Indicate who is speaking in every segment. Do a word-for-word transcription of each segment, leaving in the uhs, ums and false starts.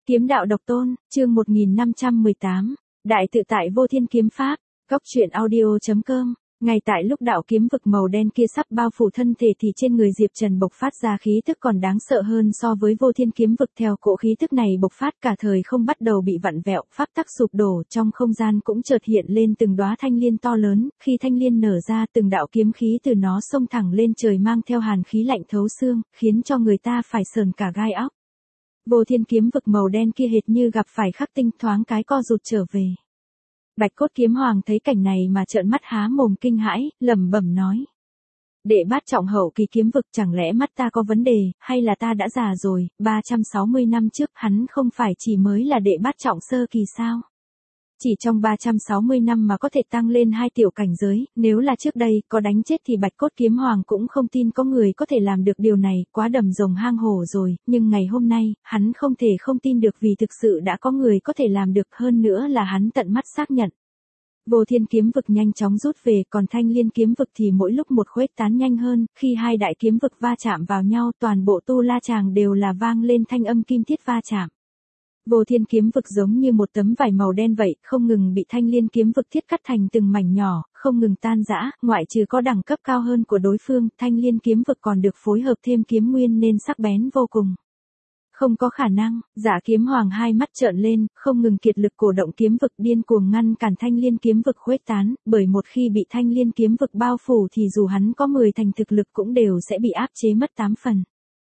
Speaker 1: Kiếm đạo độc tôn, chương một nghìn năm trăm mười tám, Đại tự tại vô thiên kiếm pháp, góc truyện audio.com. Ngay tại lúc đạo kiếm vực màu đen kia sắp bao phủ thân thể thì trên người Diệp Trần bộc phát ra khí tức còn đáng sợ hơn so với vô thiên kiếm vực. Theo cỗ khí tức này bộc phát, cả thời không bắt đầu bị vặn vẹo, pháp tắc sụp đổ, trong không gian cũng chợt hiện lên từng đóa thanh liên to lớn, khi thanh liên nở ra từng đạo kiếm khí từ nó xông thẳng lên trời mang theo hàn khí lạnh thấu xương, khiến cho người ta phải sờn cả gai óc. Vô thiên kiếm vực màu đen kia hệt như gặp phải khắc tinh, thoáng cái co rụt trở về. Bạch cốt kiếm hoàng thấy cảnh này mà trợn mắt há mồm kinh hãi, lẩm bẩm nói. Đệ bát trọng hậu kỳ kiếm vực, chẳng lẽ mắt ta có vấn đề, hay là ta đã già rồi? Ba trăm sáu mươi năm trước hắn không phải chỉ mới là đệ bát trọng sơ kỳ sao? Chỉ trong ba trăm sáu mươi năm mà có thể tăng lên hai tiểu cảnh giới, nếu là trước đây có đánh chết thì Bạch cốt kiếm hoàng cũng không tin có người có thể làm được điều này, quá đầm rồng hang hổ rồi, nhưng ngày hôm nay, hắn không thể không tin được vì thực sự đã có người có thể làm được, hơn nữa là hắn tận mắt xác nhận. Vô thiên kiếm vực nhanh chóng rút về, còn thanh liên kiếm vực thì mỗi lúc một khuếch tán nhanh hơn, khi hai đại kiếm vực va chạm vào nhau toàn bộ tu la tràng đều là vang lên thanh âm kim thiết va chạm. Vô thiên kiếm vực giống như một tấm vải màu đen vậy, không ngừng bị thanh liên kiếm vực thiết cắt thành từng mảnh nhỏ, không ngừng tan rã, ngoại trừ có đẳng cấp cao hơn của đối phương, thanh liên kiếm vực còn được phối hợp thêm kiếm nguyên nên sắc bén vô cùng. Không có khả năng, Dạ kiếm hoàng hai mắt trợn lên, không ngừng kiệt lực cổ động kiếm vực điên cuồng ngăn cản thanh liên kiếm vực khuếch tán, bởi một khi bị thanh liên kiếm vực bao phủ thì dù hắn có mười thành thực lực cũng đều sẽ bị áp chế mất tám phần.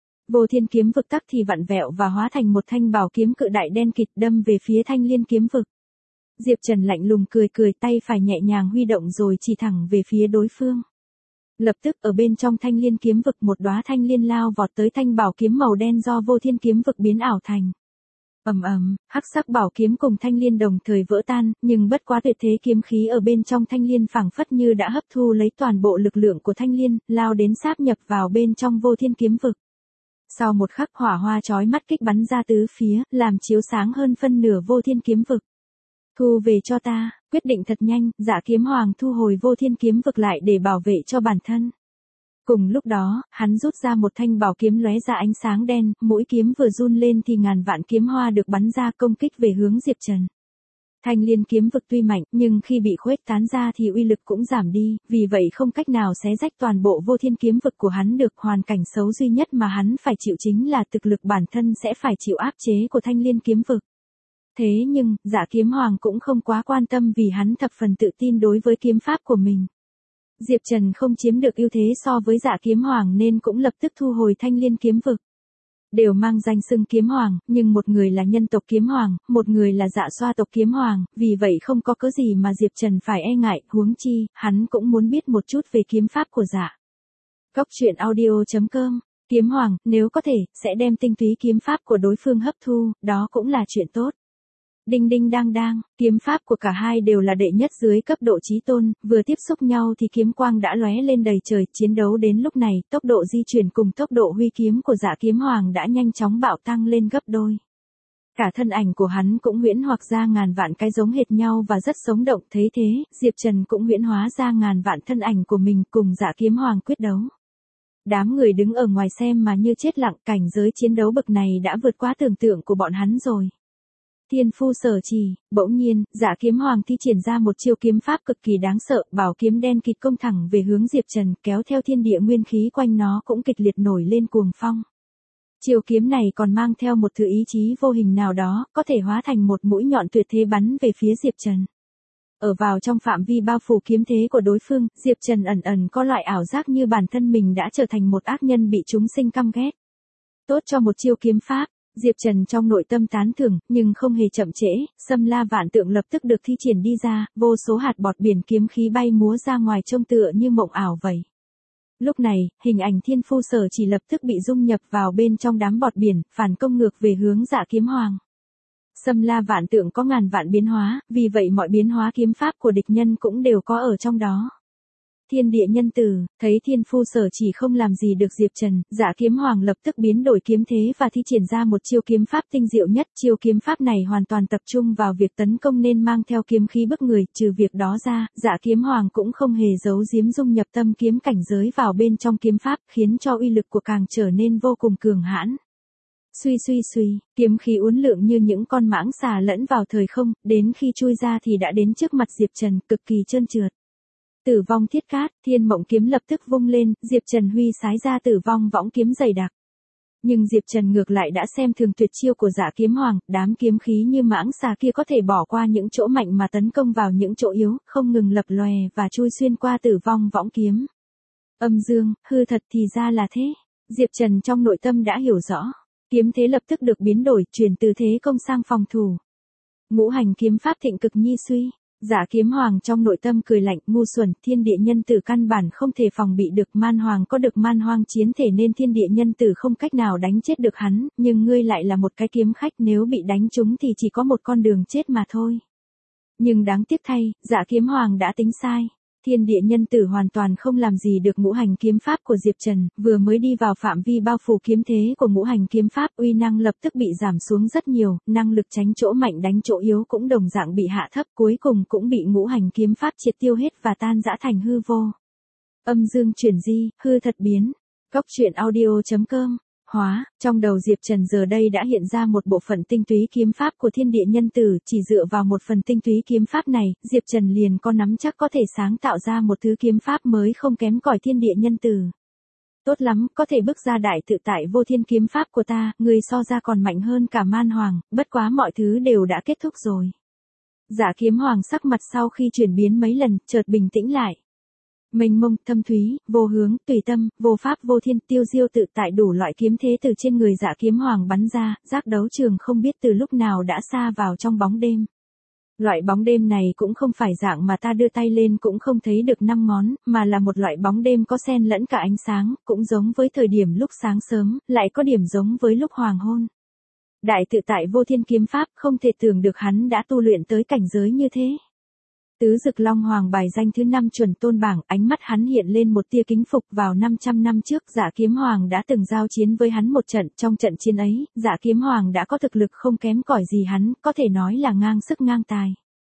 Speaker 1: Vô thiên kiếm vực tắc thì vặn vẹo và hóa thành một thanh bảo kiếm cự đại đen kịt đâm về phía thanh liên kiếm vực. Diệp Trần lạnh lùng cười cười, tay phải nhẹ nhàng huy động rồi chỉ thẳng về phía đối phương. Lập tức ở bên trong thanh liên kiếm vực một đóa thanh liên lao vọt tới thanh bảo kiếm màu đen do vô thiên kiếm vực biến ảo thành. Ầm ầm, hắc sắc bảo kiếm cùng thanh liên đồng thời vỡ tan, nhưng bất quá tuyệt thế kiếm khí ở bên trong thanh liên phảng phất như đã hấp thu lấy toàn bộ lực lượng của thanh liên, lao đến sáp nhập vào bên trong vô thiên kiếm vực. Sau một khắc hỏa hoa chói mắt kích bắn ra tứ phía, làm chiếu sáng hơn phân nửa vô thiên kiếm vực. Thu về cho ta, quyết định thật nhanh, Dạ kiếm hoàng thu hồi vô thiên kiếm vực lại để bảo vệ cho bản thân. Cùng lúc đó, hắn rút ra một thanh bảo kiếm lóe ra ánh sáng đen, mũi kiếm vừa run lên thì ngàn vạn kiếm hoa được bắn ra công kích về hướng Diệp Trần. Thanh liên kiếm vực tuy mạnh, nhưng khi bị khuếch tán ra thì uy lực cũng giảm đi, vì vậy không cách nào xé rách toàn bộ vô thiên kiếm vực của hắn được. Hoàn cảnh xấu duy nhất mà hắn phải chịu chính là thực lực bản thân sẽ phải chịu áp chế của thanh liên kiếm vực. Thế nhưng, Dạ kiếm hoàng cũng không quá quan tâm vì hắn thập phần tự tin đối với kiếm pháp của mình. Diệp Trần không chiếm được ưu thế so với Dạ kiếm hoàng nên cũng lập tức thu hồi thanh liên kiếm vực. Đều mang danh xưng kiếm hoàng, nhưng một người là nhân tộc kiếm hoàng, một người là Dạ xoa tộc kiếm hoàng, vì vậy không có cớ gì mà Diệp Trần phải e ngại, huống chi, hắn cũng muốn biết một chút về kiếm pháp của Dạ. Góc truyện audio.com, kiếm hoàng, nếu có thể, sẽ đem tinh túy kiếm pháp của đối phương hấp thu, đó cũng là chuyện tốt. Đinh đinh đang đang, kiếm pháp của cả hai đều là đệ nhất dưới cấp độ chí tôn, vừa tiếp xúc nhau thì kiếm quang đã lóe lên đầy trời, chiến đấu đến lúc này, tốc độ di chuyển cùng tốc độ huy kiếm của Dạ kiếm hoàng đã nhanh chóng bạo tăng lên gấp đôi. Cả thân ảnh của hắn cũng huyễn hoặc ra ngàn vạn cái giống hệt nhau và rất sống động, thấy thế, Diệp Trần cũng huyễn hóa ra ngàn vạn thân ảnh của mình cùng Dạ kiếm hoàng quyết đấu. Đám người đứng ở ngoài xem mà như chết lặng, cảnh giới chiến đấu bậc này đã vượt quá tưởng tượng của bọn hắn rồi. Thiên phu sở trì, bỗng nhiên, Dạ kiếm hoàng thi triển ra một chiêu kiếm pháp cực kỳ đáng sợ, bảo kiếm đen kịt công thẳng về hướng Diệp Trần, kéo theo thiên địa nguyên khí quanh nó cũng kịch liệt nổi lên cuồng phong. Chiêu kiếm này còn mang theo một thứ ý chí vô hình nào đó, có thể hóa thành một mũi nhọn tuyệt thế bắn về phía Diệp Trần. Ở vào trong phạm vi bao phủ kiếm thế của đối phương, Diệp Trần ẩn ẩn có loại ảo giác như bản thân mình đã trở thành một ác nhân bị chúng sinh căm ghét. Tốt cho một chiêu kiếm pháp. Diệp Trần trong nội tâm tán thưởng, nhưng không hề chậm trễ, xâm la vạn tượng lập tức được thi triển đi ra, vô số hạt bọt biển kiếm khí bay múa ra ngoài trông tựa như mộng ảo vậy. Lúc này, hình ảnh thiên phu sở chỉ lập tức bị dung nhập vào bên trong đám bọt biển, phản công ngược về hướng Dạ kiếm hoàng. Xâm la vạn tượng có ngàn vạn biến hóa, vì vậy mọi biến hóa kiếm pháp của địch nhân cũng đều có ở trong đó. Thiên địa nhân tử, thấy thiên phu sở chỉ không làm gì được Diệp Trần, Dạ kiếm hoàng lập tức biến đổi kiếm thế và thi triển ra một chiêu kiếm pháp tinh diệu nhất. Chiêu kiếm pháp này hoàn toàn tập trung vào việc tấn công nên mang theo kiếm khí bức người, trừ việc đó ra, Dạ kiếm hoàng cũng không hề giấu giếm dung nhập tâm kiếm cảnh giới vào bên trong kiếm pháp, khiến cho uy lực của càng trở nên vô cùng cường hãn. Suy suy suy, kiếm khí uốn lượn như những con mãng xà lẫn vào thời không, đến khi chui ra thì đã đến trước mặt Diệp Trần, cực kỳ trơn trượt. Tử vong thiết cát, thiên mộng kiếm lập tức vung lên, Diệp Trần huy sái ra tử vong võng kiếm dày đặc. Nhưng Diệp Trần ngược lại đã xem thường tuyệt chiêu của Dạ Kiếm Hoàng, đám kiếm khí như mãng xà kia có thể bỏ qua những chỗ mạnh mà tấn công vào những chỗ yếu, không ngừng lập lòe và chui xuyên qua tử vong võng kiếm. Âm dương, hư thật thì ra là thế. Diệp Trần trong nội tâm đã hiểu rõ. Kiếm thế lập tức được biến đổi, chuyển từ thế công sang phòng thủ. Ngũ hành kiếm pháp thịnh cực nhi suy. Dạ Kiếm Hoàng trong nội tâm cười lạnh, ngu xuẩn, thiên địa nhân tử căn bản không thể phòng bị được, man hoàng có được man hoang chiến thể nên thiên địa nhân tử không cách nào đánh chết được hắn, nhưng ngươi lại là một cái kiếm khách, nếu bị đánh trúng thì chỉ có một con đường chết mà thôi. Nhưng đáng tiếc thay, Dạ Kiếm Hoàng đã tính sai. Thiên địa nhân tử hoàn toàn không làm gì được ngũ hành kiếm pháp của Diệp Trần, vừa mới đi vào phạm vi bao phủ kiếm thế của ngũ hành kiếm pháp, uy năng lập tức bị giảm xuống rất nhiều, năng lực tránh chỗ mạnh đánh chỗ yếu cũng đồng dạng bị hạ thấp, cuối cùng cũng bị ngũ hành kiếm pháp triệt tiêu hết và tan rã thành hư vô. Âm dương chuyển di, hư thật biến. Cốc truyện audio chấm com. Hóa, trong đầu Diệp Trần giờ đây đã hiện ra một bộ phận tinh túy kiếm pháp của thiên địa nhân tử, chỉ dựa vào một phần tinh túy kiếm pháp này, Diệp Trần liền có nắm chắc có thể sáng tạo ra một thứ kiếm pháp mới không kém cỏi thiên địa nhân tử. Tốt lắm, có thể bước ra đại tự tại vô thiên kiếm pháp của ta, người so ra còn mạnh hơn cả man hoàng, bất quá mọi thứ đều đã kết thúc rồi. Dạ Kiếm Hoàng sắc mặt sau khi chuyển biến mấy lần, chợt bình tĩnh lại. Mênh mông, thâm thúy, vô hướng, tùy tâm, vô pháp vô thiên, tiêu diêu tự tại, đủ loại kiếm thế từ trên người Dạ Kiếm Hoàng bắn ra, giác đấu trường không biết từ lúc nào đã xa vào trong bóng đêm. Loại bóng đêm này cũng không phải dạng mà ta đưa tay lên cũng không thấy được năm ngón, mà là một loại bóng đêm có xen lẫn cả ánh sáng, cũng giống với thời điểm lúc sáng sớm, lại có điểm giống với lúc hoàng hôn. Đại tự tại vô thiên kiếm pháp, không thể tưởng được hắn đã tu luyện tới cảnh giới như thế. Tứ Dực Long Hoàng bài danh thứ năm chuẩn tôn bảng, ánh mắt hắn hiện lên một tia kính phục. Vào năm trăm năm trước, Dạ Kiếm Hoàng đã từng giao chiến với hắn một trận, trong trận chiến ấy, Dạ Kiếm Hoàng đã có thực lực không kém cỏi gì hắn, có thể nói là ngang sức ngang tài.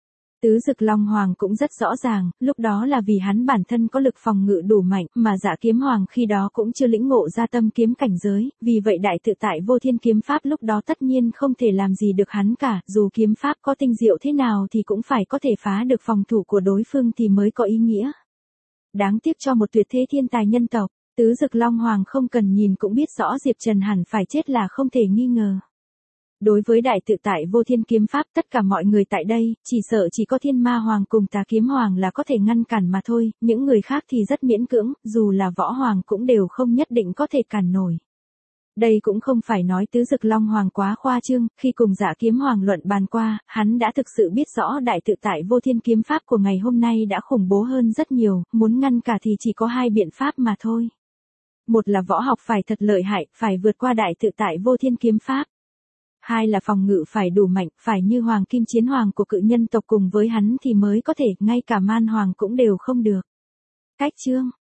Speaker 1: Tứ Dực Long Hoàng cũng rất rõ ràng, lúc đó là vì hắn bản thân có lực phòng ngự đủ mạnh, mà Dạ Kiếm Hoàng khi đó cũng chưa lĩnh ngộ ra tâm kiếm cảnh giới, vì vậy đại tự tại vô thiên kiếm pháp lúc đó tất nhiên không thể làm gì được hắn cả, dù kiếm pháp có tinh diệu thế nào thì cũng phải có thể phá được phòng thủ của đối phương thì mới có ý nghĩa. Đáng tiếc cho một tuyệt thế thiên tài nhân tộc, Tứ Dực Long Hoàng không cần nhìn cũng biết rõ Diệp Trần hẳn phải chết là không thể nghi ngờ. Đối với đại tự tại vô thiên kiếm pháp, tất cả mọi người tại đây, chỉ sợ chỉ có Thiên Ma Hoàng cùng Tà Kiếm Hoàng là có thể ngăn cản mà thôi, những người khác thì rất miễn cưỡng, dù là Võ Hoàng cũng đều không nhất định có thể cản nổi. Đây cũng không phải nói Tứ Dực Long Hoàng quá khoa trương, khi cùng Dạ Kiếm Hoàng luận bàn qua, hắn đã thực sự biết rõ đại tự tại vô thiên kiếm pháp của ngày hôm nay đã khủng bố hơn rất nhiều, muốn ngăn cả thì chỉ có hai biện pháp mà thôi. Một là võ học phải thật lợi hại, phải vượt qua đại tự tại vô thiên kiếm pháp. Hai là phòng ngự phải đủ mạnh, phải như Hoàng Kim Chiến Hoàng của cự nhân tộc cùng với hắn thì mới có thể, ngay cả man hoàng cũng đều không được. Cách chương